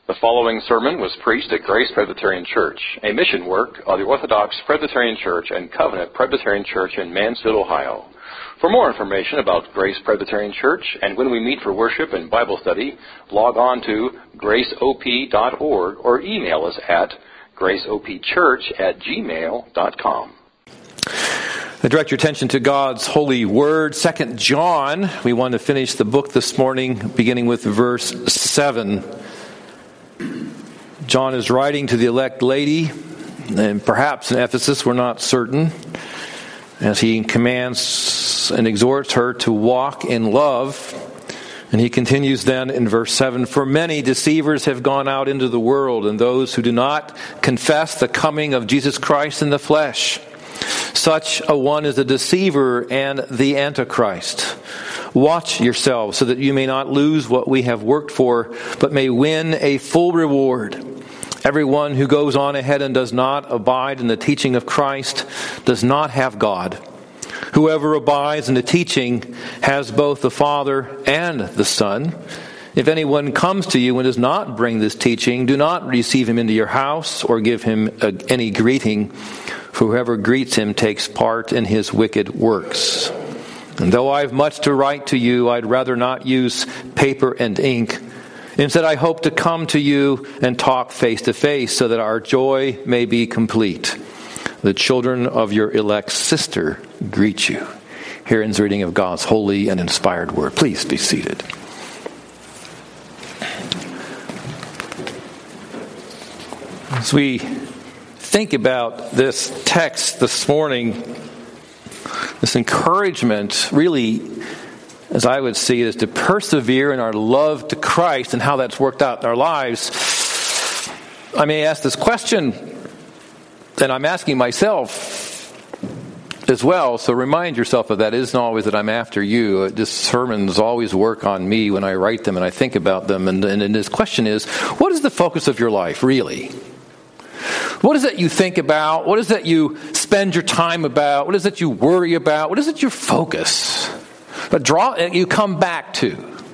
The following sermon was preached at Grace Presbyterian Church, a mission work of the Orthodox Presbyterian Church and Covenant Presbyterian Church in Mansfield, Ohio. For more information about Grace Presbyterian Church and when we meet for worship and Bible study, log on to graceop.org or email us at graceopchurch@gmail.com. I direct your attention to God's holy word, 2 John. We want to finish the book this morning, beginning with verse 7. John is writing to the elect lady, and perhaps in Ephesus, we're not certain, as he commands and exhorts her to walk in love. And he continues then in verse 7, "For many deceivers have gone out into the world, and those who do not confess the coming of Jesus Christ in the flesh. Such a one is a deceiver and the Antichrist. Watch yourselves so that you may not lose what we have worked for, but may win a full reward. Everyone who goes on ahead and does not abide in the teaching of Christ does not have God. Whoever abides in the teaching has both the Father and the Son. If anyone comes to you and does not bring this teaching, do not receive him into your house or give him any greeting, for whoever greets him takes part in his wicked works. And though I have much to write to you, I'd rather not use paper and ink. Instead, I hope to come to you and talk face to face so that our joy may be complete. The children of your elect sister greet you." Here ends the reading of God's holy and inspired word. Please be seated. As we think about this text this morning, this encouragement really, as I would see it, is to persevere in our love to Christ and how that's worked out in our lives. I may ask this question, and I'm asking myself as well, so remind yourself of that. It isn't always that I'm after you. This sermons always work on me when I write them and I think about them. And this question is, what is the focus of your life, really? What is it you think about? What is it you spend your time about? What is it you worry about? What is it your focus? But you come back to.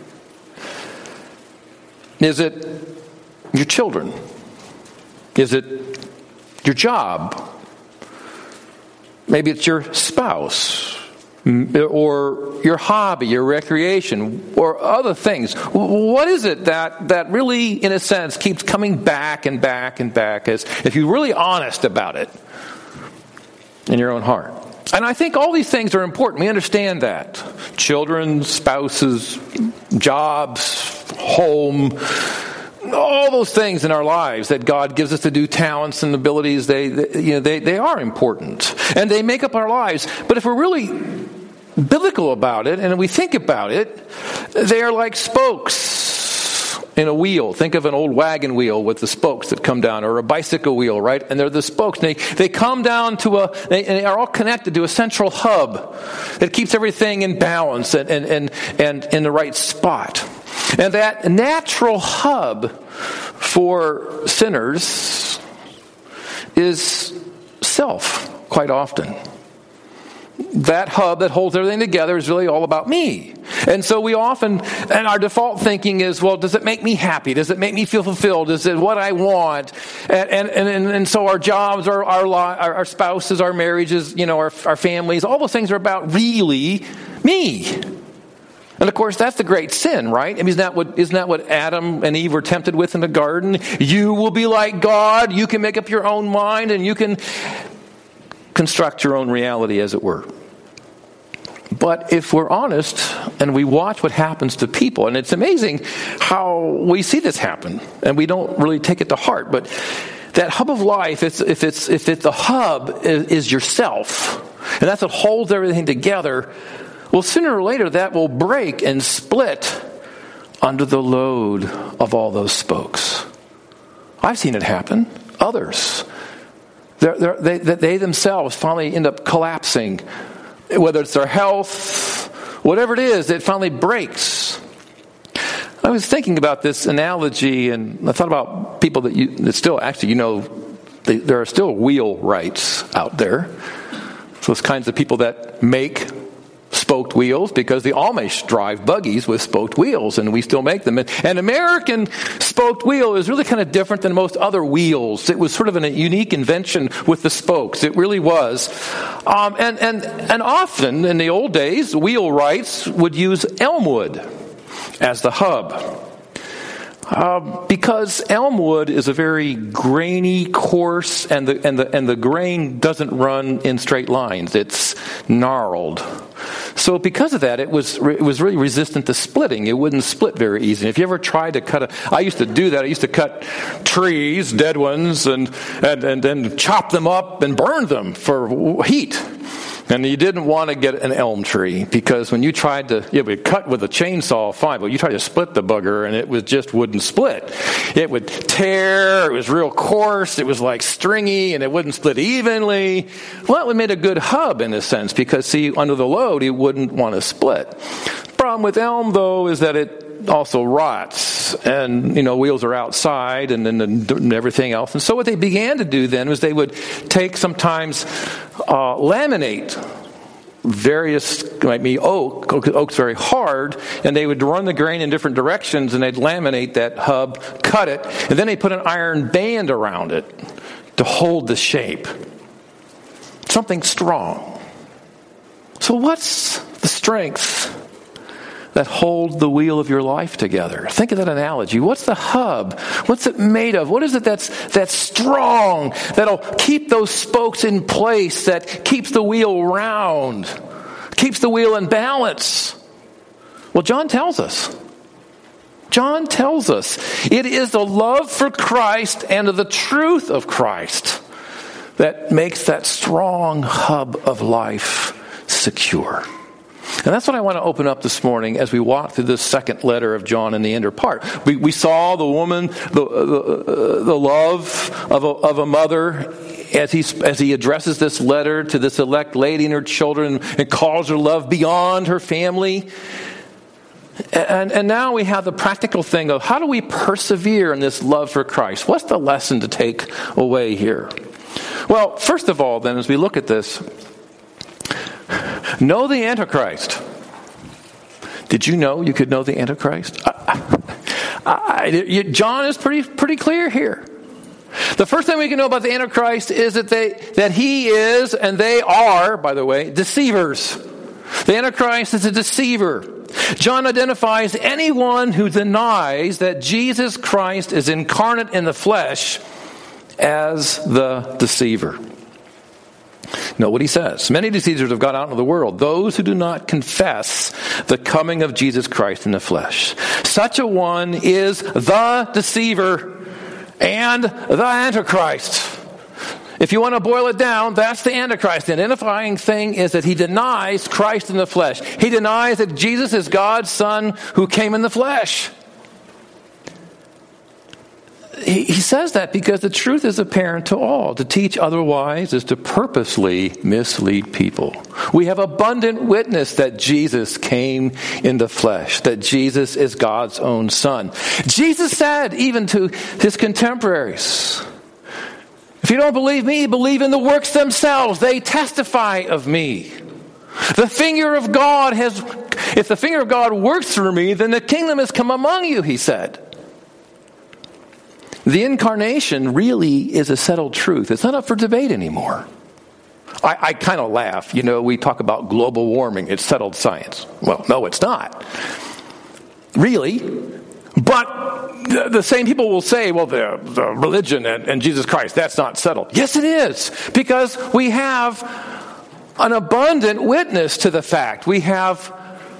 Is it your children? Is it your job? Maybe it's your spouse, or your hobby, your recreation, or other things. What is it that really, in a sense, keeps coming back and back and back, as if you're really honest about it in your own heart? And I think all these things are important. We understand that. Children, spouses, jobs, home, all those things in our lives that God gives us to do, talents and abilities, they are important. And they make up our lives. But if we're really biblical about it and we think about it, they are like spokes in a wheel. Think of an old wagon wheel with the spokes that come down, or a bicycle wheel, right? And they're the spokes. They come down to they are all connected to a central hub that keeps everything in balance and in the right spot. And that natural hub for sinners is self, quite often. That hub that holds everything together is really all about me. And so we often, and our default thinking is, well, does it make me happy? Does it make me feel fulfilled? Is it what I want? And so our jobs, our spouses, our marriages, our families, all those things are about really me. And of course, that's the great sin, right? I mean, isn't that what Adam and Eve were tempted with in the garden? You will be like God. You can make up your own mind, and you can construct your own reality, as it were. But if we're honest and we watch what happens to people, and it's amazing how we see this happen, and we don't really take it to heart. But that hub of life, if the hub is yourself, and that's what holds everything together, well, sooner or later that will break and split under the load of all those spokes. I've seen it happen. Others. They themselves finally end up collapsing. Whether it's their health, whatever it is, it finally breaks. I was thinking about this analogy, and I thought about people that still, actually, there are still wheelwrights out there. Those kinds of people that make spoked wheels because the Amish drive buggies with spoked wheels, and we still make them. An American spoked wheel is really kind of different than most other wheels. It was sort of a unique invention with the spokes. It really was. And often in the old days, wheelwrights would use elmwood as the hub. Because elmwood is a very grainy, coarse, and the grain doesn't run in straight lines. It's gnarled. So because of that, it was really resistant to splitting. It wouldn't split very easily. If you ever tried to I used to do that. I used to cut trees, dead ones, and then chop them up and burn them for heat. And you didn't want to get an elm tree because when you tried to, it would cut with a chainsaw, fine, but you tried to split the bugger and it just wouldn't split. It would tear, it was real coarse, it was like stringy, and it wouldn't split evenly. Well, it made a good hub in a sense because, see, under the load, it wouldn't want to split. Problem with elm, though, is that it also rots, and wheels are outside and everything else. And so what they began to do then was they would take sometimes laminate various, might be oak's very hard, and they would run the grain in different directions, and they'd laminate that hub, cut it, and then they put an iron band around it to hold the shape. Something strong. So what's the strength that hold the wheel of your life together? Think of that analogy. What's the hub? What's it made of? What is it that's strong, that'll keep those spokes in place, that keeps the wheel round, keeps the wheel in balance? Well, John tells us. John tells us it is the love for Christ and the truth of Christ that makes that strong hub of life secure. And that's what I want to open up this morning as we walk through this second letter of John in the inner part. We saw the woman, the love of a mother as he addresses this letter to this elect lady and her children and calls her love beyond her family. And now we have the practical thing of how do we persevere in this love for Christ? What's the lesson to take away here? Well, first of all, then, as we look at this, know the Antichrist. Did you know you could know the Antichrist? John is pretty clear here. The first thing we can know about the Antichrist is that he is, and they are, by the way, deceivers. The Antichrist is a deceiver. John identifies anyone who denies that Jesus Christ is incarnate in the flesh as the deceiver. Know what he says. Many deceivers have gone out into the world, those who do not confess the coming of Jesus Christ in the flesh. Such a one is the deceiver and the Antichrist. If you want to boil it down, that's the Antichrist. The identifying thing is that he denies Christ in the flesh. He denies that Jesus is God's Son who came in the flesh. He says that because the truth is apparent to all. To teach otherwise is to purposely mislead people. We have abundant witness that Jesus came in the flesh, that Jesus is God's own Son. Jesus said, even to his contemporaries, if you don't believe me, believe in the works themselves. They testify of me. The finger of God if the finger of God works through me, then the kingdom has come among you, he said. The incarnation really is a settled truth. It's not up for debate anymore. I kind of laugh. We talk about global warming. It's settled science. Well, no, it's not. Really. But the same people will say, well, the religion and Jesus Christ, that's not settled. Yes, it is. Because we have an abundant witness to the fact. We have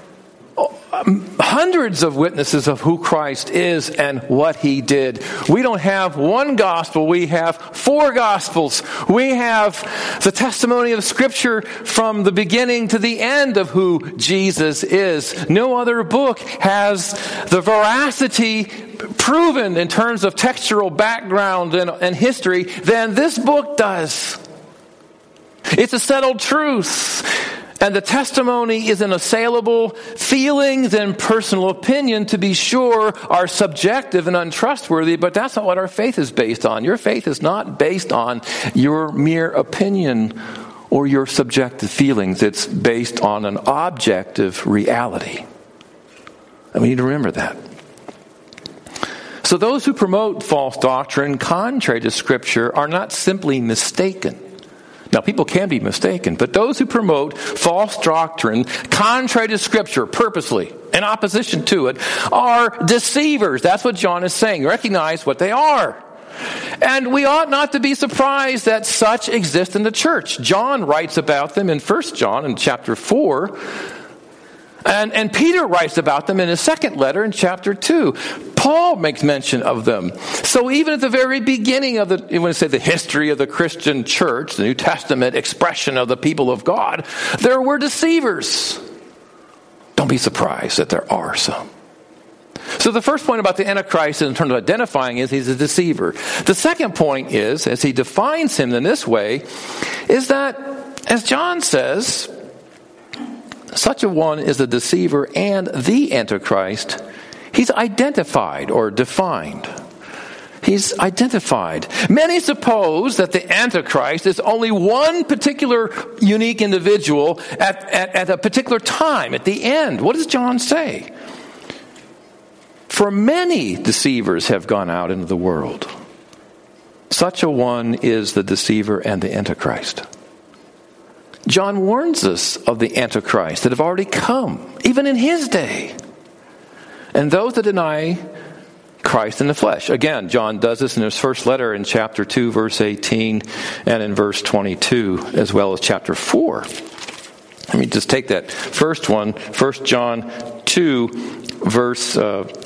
hundreds of witnesses of who Christ is and what he did. We don't have one gospel, we have 4 gospels. We have the testimony of Scripture from the beginning to the end of who Jesus is. No other book has the veracity proven in terms of textual background and history than this book does. It's a settled truth. And the testimony is unassailable. Feelings and personal opinion, to be sure, are subjective and untrustworthy, but that's not what our faith is based on. Your faith is not based on your mere opinion or your subjective feelings. It's based on an objective reality. And we need to remember that. So those who promote false doctrine contrary to Scripture are not simply mistaken. Now, people can be mistaken, but those who promote false doctrine contrary to Scripture purposely, in opposition to it, are deceivers. That's what John is saying. Recognize what they are. And we ought not to be surprised that such exist in the church. John writes about them in 1 John in chapter 4. And Peter writes about them in his second letter in chapter 2. Paul makes mention of them. So even at the very beginning of the history of the Christian church, the New Testament expression of the people of God, there were deceivers. Don't be surprised that there are some. So the first point about the Antichrist in terms of identifying is he's a deceiver. The second point is, as he defines him in this way, is that, as John says, such a one is the deceiver and the Antichrist. He's identified or defined. He's identified. Many suppose that the Antichrist is only one particular unique individual at a particular time, at the end. What does John say? For many deceivers have gone out into the world. Such a one is the deceiver and the Antichrist. John warns us of the Antichrist that have already come, even in his day. And those that deny Christ in the flesh. Again, John does this in his first letter in chapter 2, verse 18, and in verse 22, as well as chapter 4. Let me just take that first one, 1 John 2, verse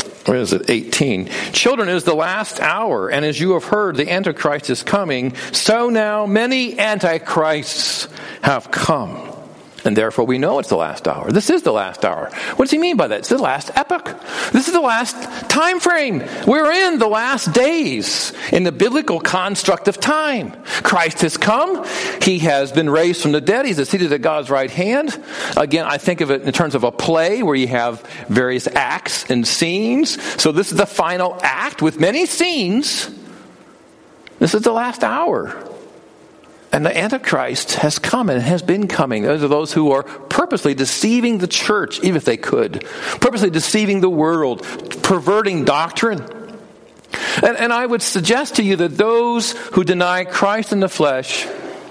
18. Children, it is the last hour, and as you have heard, the Antichrist is coming, so now many Antichrists have come. And therefore we know it's the last hour. This is the last hour. What does he mean by that? It's the last epoch. This is the last time frame. We're in the last days in the biblical construct of time. Christ has come. He has been raised from the dead. He's seated at God's right hand. Again, I think of it in terms of a play where you have various acts and scenes. So this is the final act with many scenes. This is the last hour. And the Antichrist has come and has been coming. Those are those who are purposely deceiving the church, even if they could. Purposely deceiving the world, perverting doctrine. And I would suggest to you that those who deny Christ in the flesh,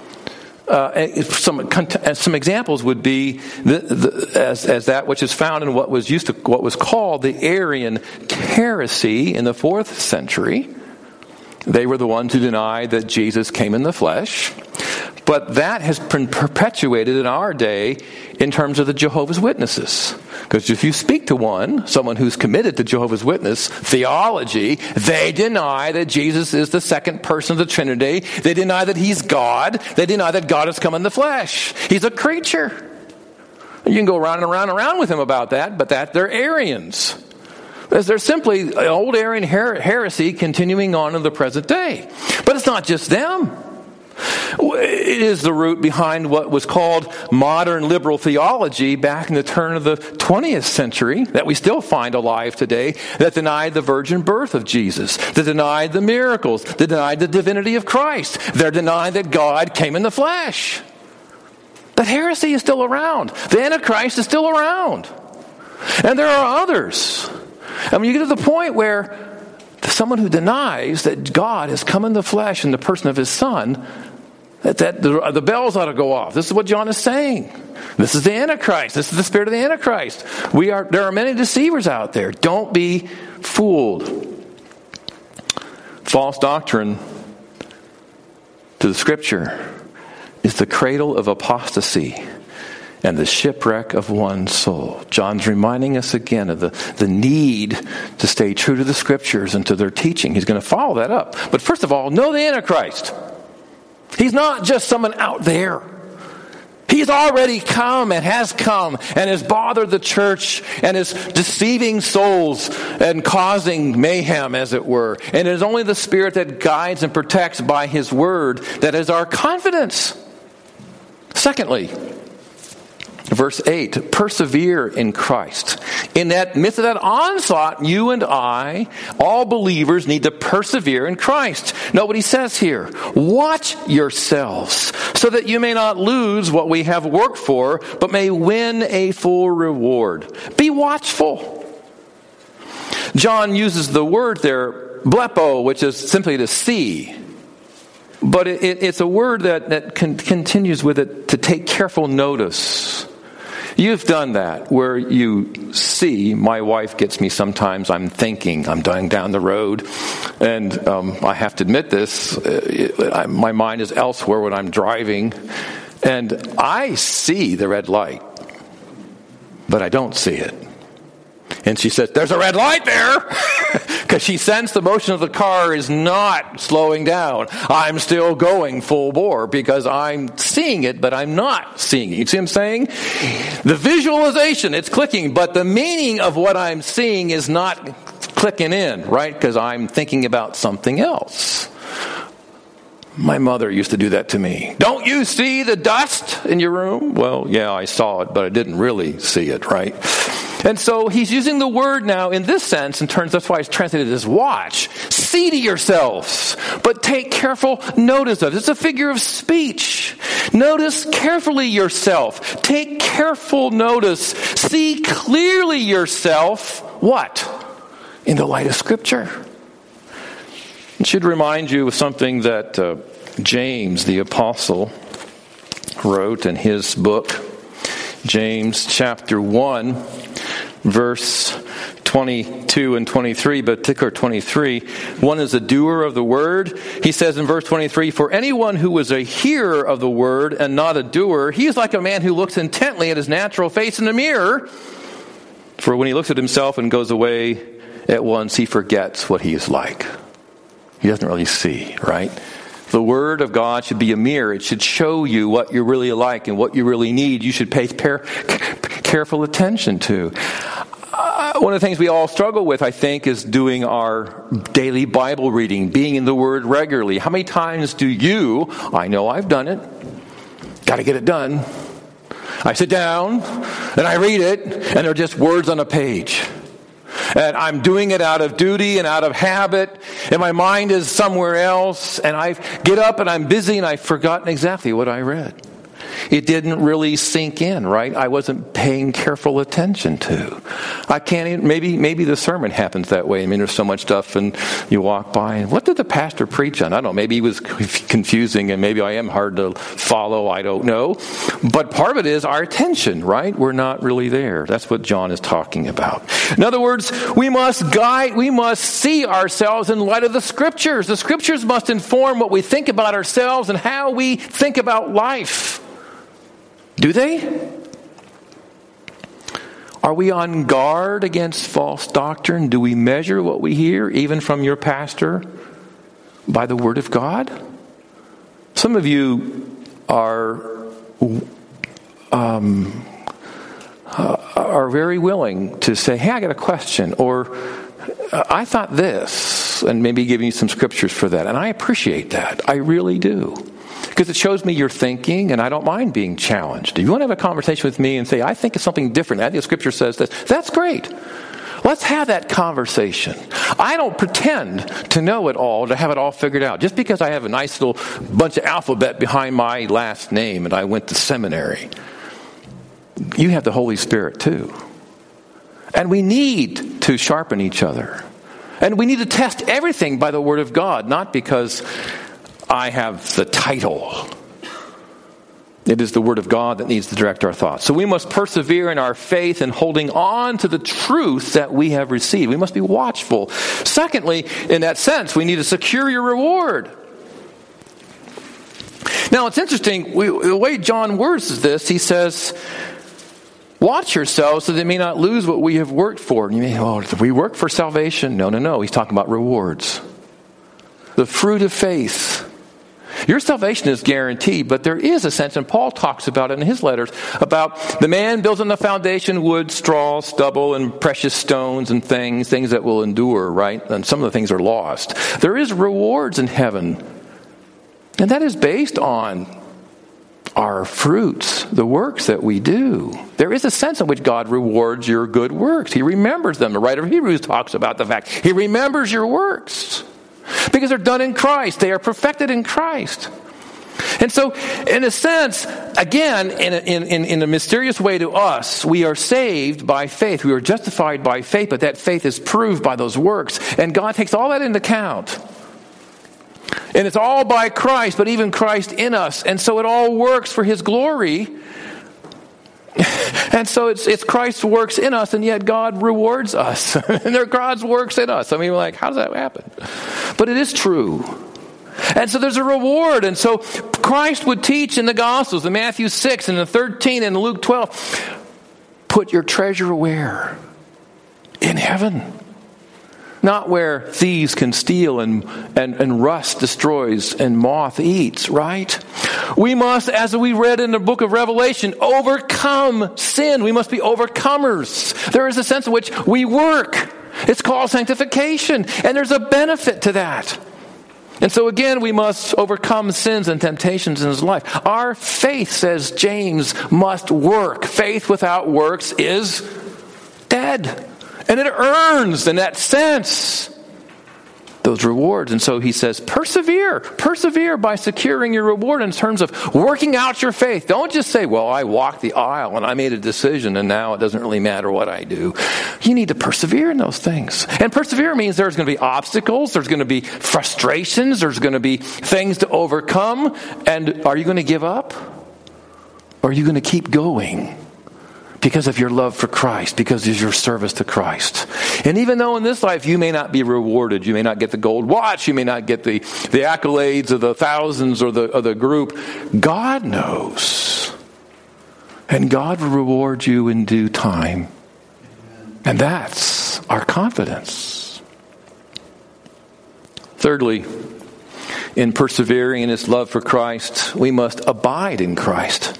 some examples would be as that which is found in what was called the Arian heresy in the 4th century. They were the ones who denied that Jesus came in the flesh. But that has been perpetuated in our day in terms of the Jehovah's Witnesses. Because if you speak to someone who's committed to Jehovah's Witness theology, they deny that Jesus is the second person of the Trinity. They deny that he's God. They deny that God has come in the flesh. He's a creature. You can go around and around and around with him about that, but they're Arians. There's simply an old Arian heresy continuing on in the present day. But it's not just them. It is the root behind what was called modern liberal theology back in the turn of the 20th century that we still find alive today, that denied the virgin birth of Jesus, that denied the miracles, that denied the divinity of Christ. They're denying that God came in the flesh. That heresy is still around. The Antichrist is still around. And there are others. I mean, you get to the point where someone who denies that God has come in the flesh in the person of his Son, that the bells ought to go off. This is what John is saying. This is the Antichrist. This is the spirit of the Antichrist. There are many deceivers out there. Don't be fooled. False doctrine to the Scripture is the cradle of apostasy and the shipwreck of one's soul. John's reminding us again of the need to stay true to the Scriptures and to their teaching. He's going to follow that up. But first of all, know the Antichrist. He's not just someone out there. He's already come and has bothered the church and is deceiving souls and causing mayhem, as it were. And it is only the Spirit that guides and protects by His Word that is our confidence. Secondly, verse 8, persevere in Christ. In that midst of that onslaught, you and I, all believers, need to persevere in Christ. Know what he says here. Watch yourselves, so that you may not lose what we have worked for, but may win a full reward. Be watchful. John uses the word there, blepo, which is simply to see. But it's a word that continues with it, to take careful notice. You've done that, where you see, my wife gets me sometimes, I'm thinking, I'm going down the road, and I have to admit this, my mind is elsewhere when I'm driving, and I see the red light, but I don't see it. And she says, there's a red light there! Because she sensed the motion of the car is not slowing down. I'm still going full bore because I'm seeing it, but I'm not seeing it. You see what I'm saying? The visualization, it's clicking, but the meaning of what I'm seeing is not clicking in, right? Because I'm thinking about something else. My mother used to do that to me. Don't you see the dust in your room? Well, yeah, I saw it, but I didn't really see it, right? And so he's using the word now in this sense, in terms, that's why it's translated as watch. See to yourselves, but take careful notice of it. It's a figure of speech. Notice carefully yourself. Take careful notice. See clearly yourself. What? In the light of Scripture. It should remind you of something that James, the apostle, wrote in his book. James chapter 1, verse 22 and 23, but particular 23. One is a doer of the word. He says in verse 23, for anyone who is a hearer of the word and not a doer, he is like a man who looks intently at his natural face in the mirror. For when he looks at himself and goes away at once, he forgets what he is like. He doesn't really see, right? The Word of God should be a mirror. It should show you what you're really like and what you really need. You should pay careful attention to. One of the things we all struggle with, I think, is doing our daily Bible reading, being in the Word regularly. How many times do you, I know I've done it, got to get it done. I sit down and I read it and they're just words on a page. And I'm doing it out of duty and out of habit, and my mind is somewhere else, and I get up and I'm busy and I've forgotten exactly what I read. It didn't really sink in, right? I wasn't paying careful attention to. I can't even, maybe the sermon happens that way. I mean, there's so much stuff and you walk by and what did the pastor preach on? I don't know. Maybe he was confusing and maybe I am hard to follow. I don't know. But part of it is our attention, right? We're not really there. That's what John is talking about. In other words, we must see ourselves in light of the Scriptures. The Scriptures must inform what we think about ourselves and how we think about life. Do they? Are we on guard against false doctrine? Do we measure what we hear, even from your pastor, by the Word of God? Some of you are very willing to say, hey, I got a question, or I thought this, and maybe giving you some scriptures for that. And I appreciate that. I really do. Because it shows me you're thinking, and I don't mind being challenged. If you want to have a conversation with me and say, I think it's something different, I think the Scripture says this, that's great. Let's have that conversation. I don't pretend to know it all, to have it all figured out. Just because I have a nice little bunch of alphabet behind my last name and I went to seminary. You have the Holy Spirit too. And we need to sharpen each other. And we need to test everything by the Word of God, not because I have the title. It is the Word of God that needs to direct our thoughts. So we must persevere in our faith and holding on to the truth that we have received. We must be watchful. Secondly, in that sense, we need to secure your reward. Now, it's interesting. The way John words this, he says, watch yourselves so that you may not lose what we have worked for. And you may, did we work for salvation? No. He's talking about rewards. The fruit of faith. Your salvation is guaranteed, but there is a sense, and Paul talks about it in his letters, about the man builds on the foundation wood, straw, stubble, and precious stones and things that will endure, right? And some of the things are lost. There is rewards in heaven. And that is based on our fruits, the works that we do. There is a sense in which God rewards your good works. He remembers them. The writer of Hebrews talks about the fact He remembers your works because they're done in Christ. They are perfected in Christ. And so, in a sense, again, in a mysterious way to us, we are saved by faith. We are justified by faith, but that faith is proved by those works. And God takes all that into account. And it's all by Christ, but even Christ in us. And so it all works for His glory. And so it's Christ's works in us, and yet God rewards us. And they're God's works in us. I mean, like, how does that happen? But it is true. And so there's a reward. And so Christ would teach in the Gospels, in Matthew 6 and in 13 and Luke 12, put your treasure where? In heaven. Not where thieves can steal and rust destroys and moth eats, right? We must, as we read in the book of Revelation, overcome sin. We must be overcomers. There is a sense in which we work. It's called sanctification. And there's a benefit to that. And so again, we must overcome sins and temptations in this life. Our faith, says James, must work. Faith without works is dead. And it earns, in that sense, those rewards. And so he says, persevere. Persevere by securing your reward in terms of working out your faith. Don't just say, well, I walked the aisle and I made a decision and now it doesn't really matter what I do. You need to persevere in those things. And persevere means there's going to be obstacles, there's going to be frustrations, there's going to be things to overcome. And are you going to give up? Or are you going to keep going? Because of your love for Christ, because of your service to Christ. And even though in this life you may not be rewarded, you may not get the gold watch, you may not get the accolades of the thousands or the group, God knows. And God will reward you in due time. And that's our confidence. Thirdly, in persevering in His love for Christ, we must abide in Christ.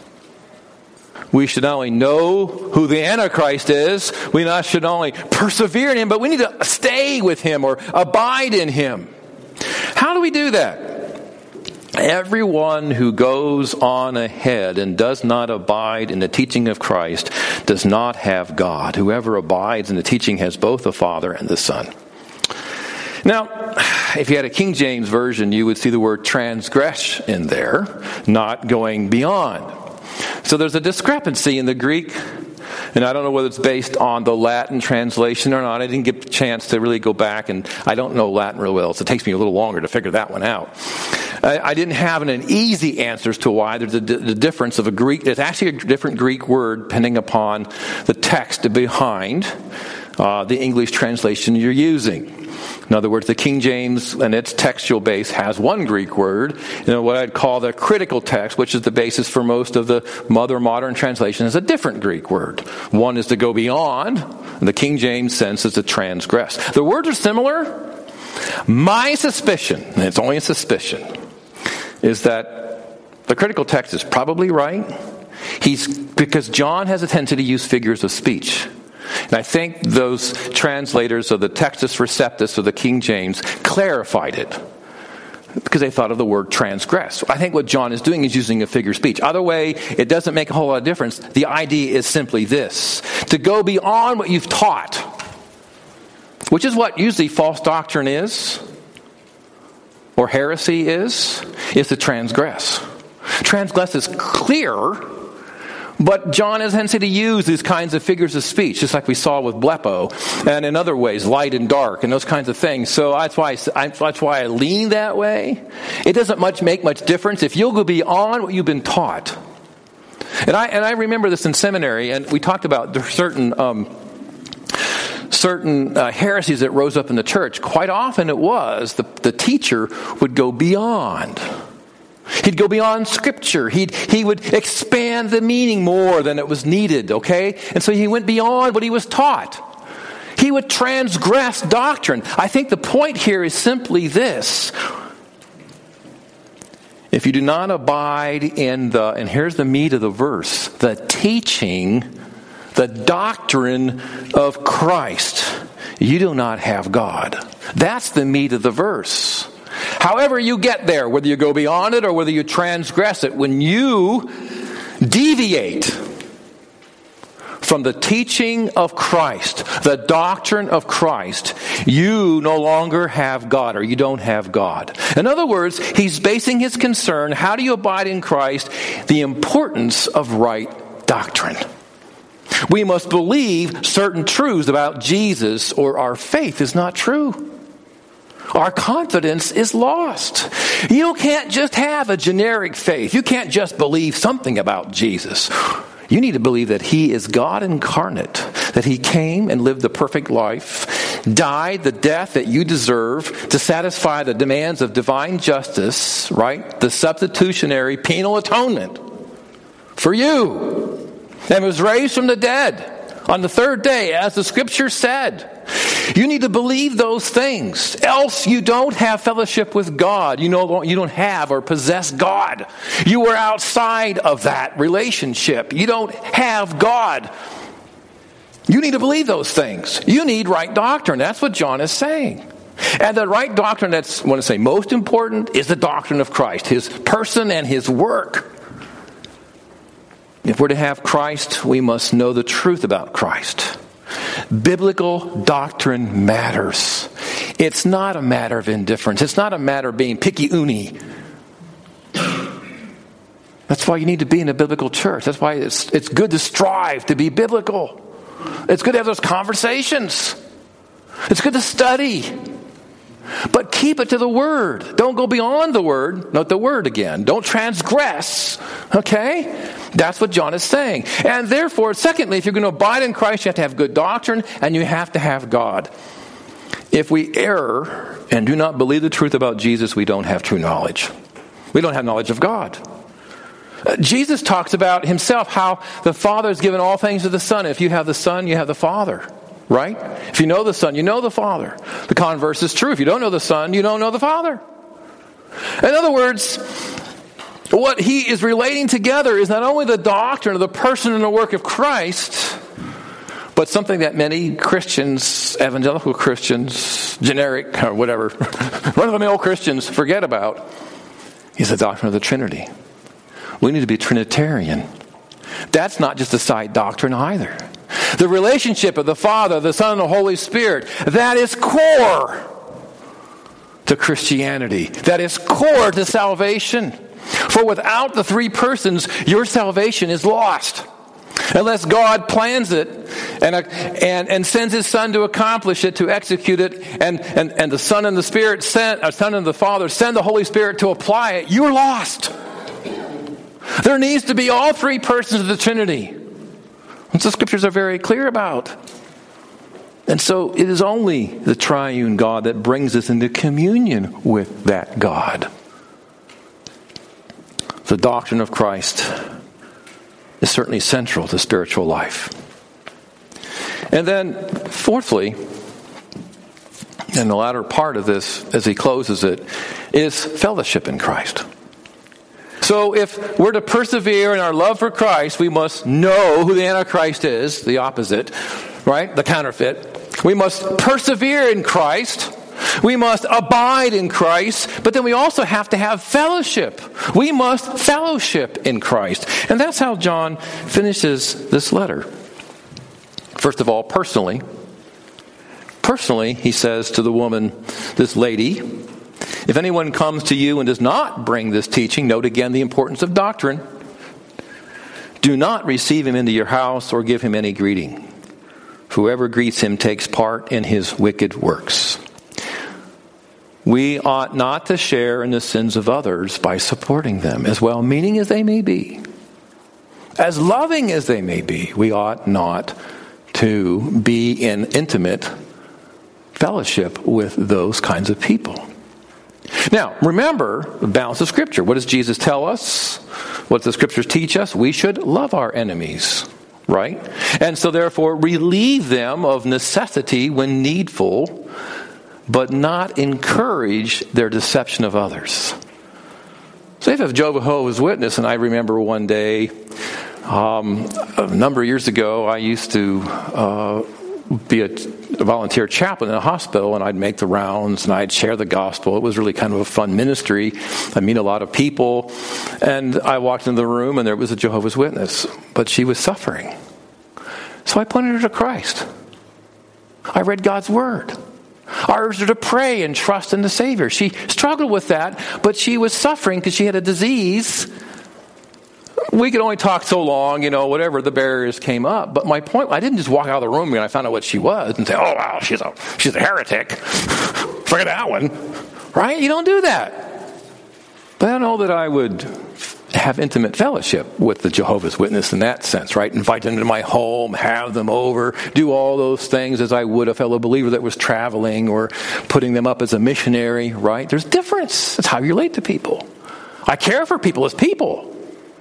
We should not only know who the Antichrist is, we should not only persevere in Him, but we need to stay with Him or abide in Him. How do we do that? Everyone who goes on ahead and does not abide in the teaching of Christ does not have God. Whoever abides in the teaching has both the Father and the Son. Now, if you had a King James version, you would see the word transgress in there, not going beyond. So there's a discrepancy in the Greek, and I don't know whether it's based on the Latin translation or not. I didn't get a chance to really go back, and I don't know Latin real well, so it takes me a little longer to figure that one out. I didn't have an easy answer as to why. There's the difference of a Greek. There's actually a different Greek word depending upon the text behind the English translation you're using. In other words, the King James and its textual base has one Greek word. What I'd call the critical text, which is the basis for most of the modern translation, is a different Greek word. One is to go beyond. In the King James sense is to transgress. The words are similar. My suspicion, and it's only a suspicion, is that the critical text is probably right. Because John has a tendency to use figures of speech. And I think those translators of the Textus Receptus of the King James clarified it because they thought of the word transgress. I think what John is doing is using a figure of speech. Either way, it doesn't make a whole lot of difference. The idea is simply this: to go beyond what you've taught, which is what usually false doctrine is, or heresy is to transgress. Transgress is clear. But John has a tendency to use these kinds of figures of speech, just like we saw with blepo, and in other ways, light and dark, and those kinds of things. So that's why I lean that way. It doesn't make much difference if you'll go beyond what you've been taught. And I remember this in seminary, and we talked about certain heresies that rose up in the church. Quite often it was the teacher would go beyond. He'd go beyond Scripture. He would expand the meaning more than it was needed, okay? And so he went beyond what he was taught. He would transgress doctrine. I think the point here is simply this. If you do not abide in and here's the meat of the verse, the teaching, the doctrine of Christ, you do not have God. That's the meat of the verse. However you get there, whether you go beyond it or whether you transgress it, when you deviate from the teaching of Christ, the doctrine of Christ, you no longer have God, or you don't have God. In other words, he's basing his concern, how do you abide in Christ, the importance of right doctrine. We must believe certain truths about Jesus, or our faith is not true. Our confidence is lost. You can't just have a generic faith. You can't just believe something about Jesus. You need to believe that he is God incarnate, that he came and lived the perfect life, died the death that you deserve to satisfy the demands of divine justice, right? The substitutionary penal atonement for you, and was raised from the dead on the third day, as the scripture said. You need to believe those things, else you don't have fellowship with God. You don't have or possess God. You are outside of that relationship. You don't have God. You need to believe those things. You need right doctrine. That's what John is saying. And the right doctrine that's, I want to say, most important is the doctrine of Christ, his person and his work. If we're to have Christ, we must know the truth about Christ. Biblical doctrine matters. It's not a matter of indifference. It's not a matter of being picky-uni. That's why you need to be in a biblical church. That's why it's good to strive to be biblical. It's good to have those conversations. It's good to study. But keep it to the Word. Don't go beyond the Word. Note the Word again. Don't transgress. Okay? That's what John is saying. And therefore, secondly, if you're going to abide in Christ, you have to have good doctrine and you have to have God. If we err and do not believe the truth about Jesus, we don't have true knowledge. We don't have knowledge of God. Jesus talks about himself, how the Father has given all things to the Son. If you have the Son, you have the Father. Right? If you know the Son, you know the Father. The converse is true. If you don't know the Son, you don't know the Father. In other words, what he is relating together is not only the doctrine of the person and the work of Christ, but something that many Christians, evangelical Christians, generic, or whatever, run-of-the-mill Christians forget about, is the doctrine of the Trinity. We need to be Trinitarian. That's not just a side doctrine either. The relationship of the Father, the Son, and the Holy Spirit, that is core to Christianity. That is core to salvation. For without the three persons, your salvation is lost. Unless God plans it and sends his Son to accomplish it, to execute it, and the Son and the Spirit Son and the Father send the Holy Spirit to apply it, you're lost. There needs to be all three persons of the Trinity. Which the scriptures are very clear about. And so it is only the triune God that brings us into communion with that God. The doctrine of Christ is certainly central to spiritual life. And then, fourthly, in the latter part of this, as he closes it, is fellowship in Christ. So if we're to persevere in our love for Christ, we must know who the Antichrist is, the opposite, right? The counterfeit. We must persevere in Christ. We must abide in Christ. But then we also have to have fellowship. We must fellowship in Christ. And that's how John finishes this letter. First of all, personally. Personally, he says to the woman, this lady, if anyone comes to you and does not bring this teaching, note again the importance of doctrine. Do not receive him into your house or give him any greeting. Whoever greets him takes part in his wicked works. We ought not to share in the sins of others by supporting them, as well-meaning as they may be. As loving as they may be, we ought not to be in intimate fellowship with those kinds of people. Now, remember the balance of Scripture. What does Jesus tell us? What does the Scriptures teach us? We should love our enemies, right? And so therefore relieve them of necessity when needful, but not encourage their deception of others. Say if Jehovah's Witness, and I remember one day, a number of years ago, I used to be a volunteer chaplain in a hospital, and I'd make the rounds and I'd share the gospel. It was really kind of a fun ministry. I'd meet a lot of people, and I walked into the room and there was a Jehovah's Witness, but she was suffering. So I pointed her to Christ. I read God's Word. I urged her to pray and trust in the Savior. She struggled with that, but she was suffering because she had a disease. We could only talk so long, whatever the barriers came up. But my point, I didn't just walk out of the room when I found out what she was and say, oh, wow, she's a heretic. Forget that one. Right? You don't do that. But I don't know that I would have intimate fellowship with the Jehovah's Witness in that sense, right? Invite them to my home, have them over, do all those things as I would a fellow believer that was traveling or putting them up as a missionary, right? There's difference. That's how you relate to people. I care for people as people.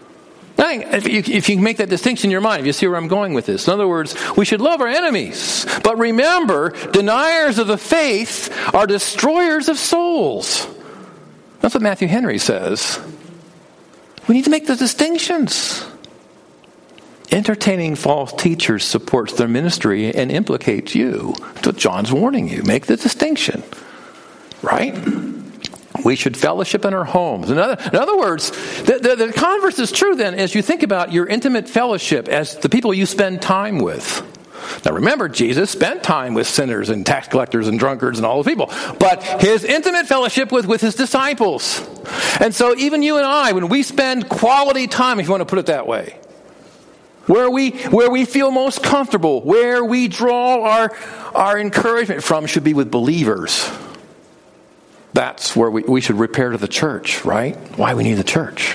If you make that distinction in your mind, if you see where I'm going with this. In other words, we should love our enemies. But remember, deniers of the faith are destroyers of souls. That's what Matthew Henry says. We need to make the distinctions. Entertaining false teachers supports their ministry and implicates you. That's what John's warning you. Make the distinction. Right? We should fellowship in our homes. In other words, the converse is true then as you think about your intimate fellowship as the people you spend time with. Now remember, Jesus spent time with sinners and tax collectors and drunkards and all those people. But his intimate fellowship with his disciples. And so even you and I, when we spend quality time, if you want to put it that way, where we feel most comfortable, where we draw our encouragement from should be with believers. That's where we should repair to the church, right? Why we need the church.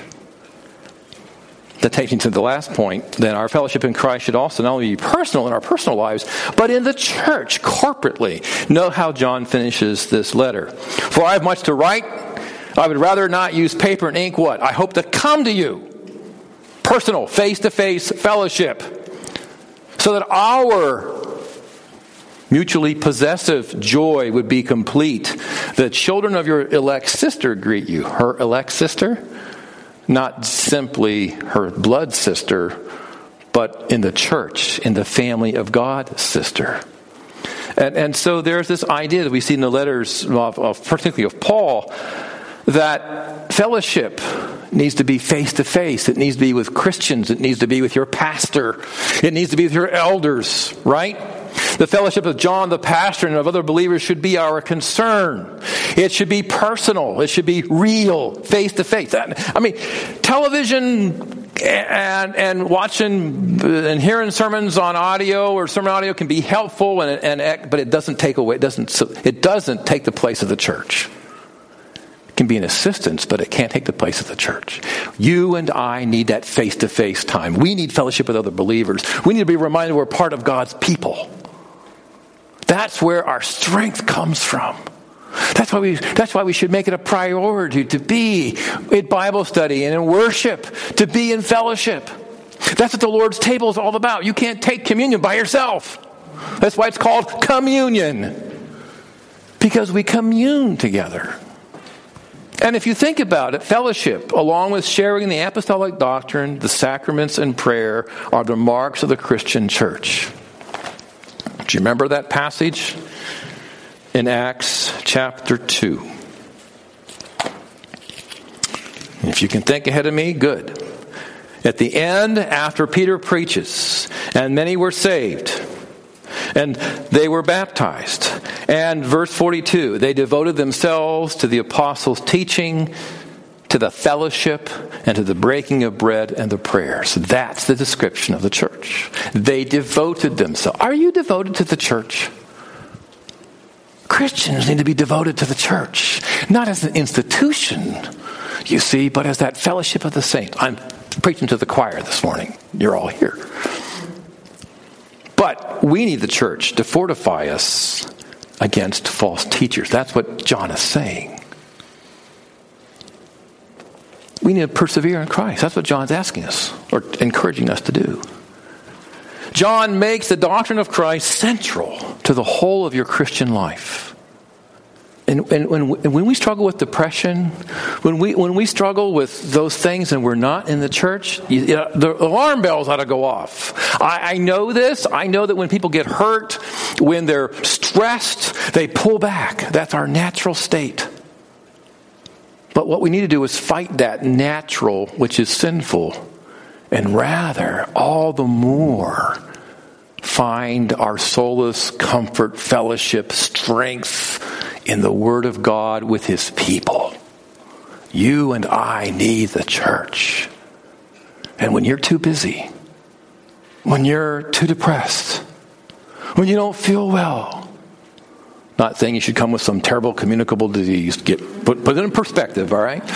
That takes me to the last point. Then our fellowship in Christ should also not only be personal in our personal lives, but in the church, corporately. Note how John finishes this letter. For I have much to write. I would rather not use paper and ink. What? I hope to come to you. Personal, face-to-face fellowship. So that our mutually possessive joy would be complete. The children of your elect sister greet you. Her elect sister? Not simply her blood sister, but in the church, in the family of God, sister. And so there's this idea that we see in the letters, particularly of Paul, that fellowship needs to be face-to-face. It needs to be with Christians. It needs to be with your pastor. It needs to be with your elders, right? The fellowship of John the pastor and of other believers should be our concern. It should be personal. It should be real, face-to-face. I mean, television and watching and hearing sermons on audio or sermon audio can be helpful, but it doesn't take away. It doesn't take the place of the church. It can be an assistance, but it can't take the place of the church. You and I need that face-to-face time. We need fellowship with other believers. We need to be reminded we're part of God's people. That's where our strength comes from. That's why we should make it a priority to be in Bible study and in worship, to be in fellowship. That's what the Lord's table is all about. You can't take communion by yourself. That's why it's called communion. Because we commune together. And if you think about it, fellowship, along with sharing the apostolic doctrine, the sacraments, and prayer, are the marks of the Christian church. Do you remember that passage in Acts chapter 2? If you can think ahead of me, good. At the end, after Peter preaches, and many were saved, and they were baptized. And verse 42, they devoted themselves to the apostles' teaching, to the fellowship, and to the breaking of bread and the prayers. That's the description of the church. They devoted themselves. Are you devoted to the church? Christians need to be devoted to the church. Not as an institution, you see, but as that fellowship of the saints. I'm preaching to the choir this morning. You're all here. But we need the church to fortify us against false teachers. That's what John is saying. We need to persevere in Christ. That's what John's asking us, or encouraging us to do. John makes the doctrine of Christ central to the whole of your Christian life. And when we struggle with depression, when we struggle with those things and we're not in the church, the alarm bells ought to go off. I know this. I know that when people get hurt when they're stressed, they pull back. That's our natural state. But what we need to do is fight that natural, which is sinful, and rather, all the more, find our solace, comfort, fellowship, strength in the Word of God with His people. You and I need the church. And when you're too busy, when you're too depressed, when you don't feel well, not saying you should come with some terrible communicable disease. Put it in perspective, all right?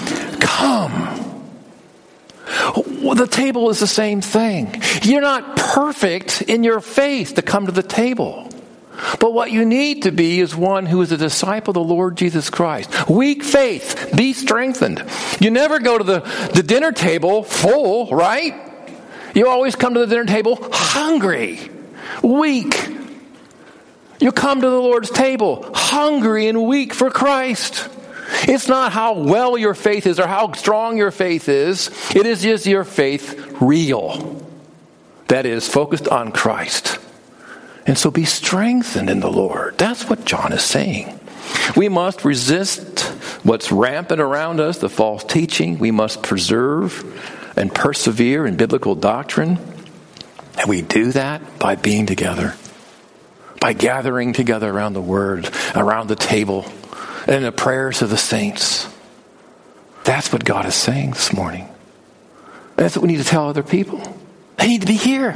Come. Well, the table is the same thing. You're not perfect in your faith to come to the table. But what you need to be is one who is a disciple of the Lord Jesus Christ. Weak faith, be strengthened. You never go to the dinner table full, right? You always come to the dinner table hungry, weak. You come to the Lord's table hungry and weak for Christ. It's not how well your faith is or how strong your faith is. It is just your faith real. That is, focused on Christ. And so be strengthened in the Lord. That's what John is saying. We must resist what's rampant around us, the false teaching. We must preserve and persevere in biblical doctrine. And we do that by being together. By gathering together around the Word, around the table, and the prayers of the saints. That's what God is saying this morning. That's what we need to tell other people. They need to be here.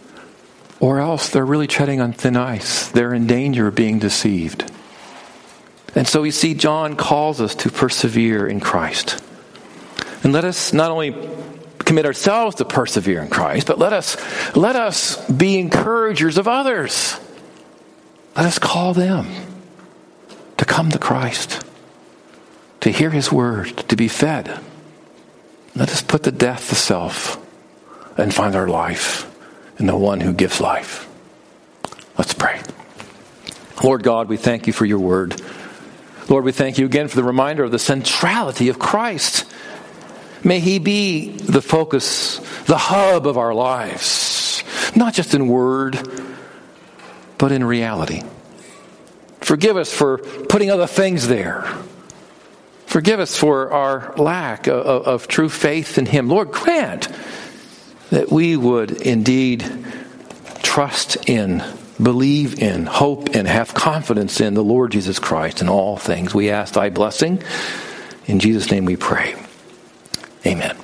Or else they're really treading on thin ice. They're in danger of being deceived. And so we see John calls us to persevere in Christ. And let us not only commit ourselves to persevere in Christ, but let us be encouragers of others. Let us call them to come to Christ, to hear His word, to be fed. Let us put to death the self and find our life in the one who gives life. Let's pray. Lord God, we thank you for your word. Lord, we thank you again for the reminder of the centrality of Christ. May He be the focus, the hub of our lives, not just in word, but in reality. Forgive us for putting other things there. Forgive us for our lack of true faith in Him. Lord, grant that we would indeed trust in, believe in, hope in, have confidence in the Lord Jesus Christ in all things. We ask thy blessing. In Jesus' name we pray. Amen.